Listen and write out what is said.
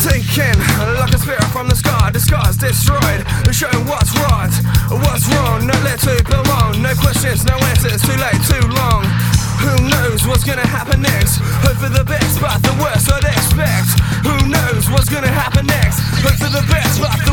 Taken like a spirit from the sky, disguised, destroyed, showing what's right, what's wrong, no let to belong, no questions, no answers, too late, too long. Who knows what's gonna happen next? Hope for the best, but the worst I'd expect. Who knows what's gonna happen next? Hope for the best, but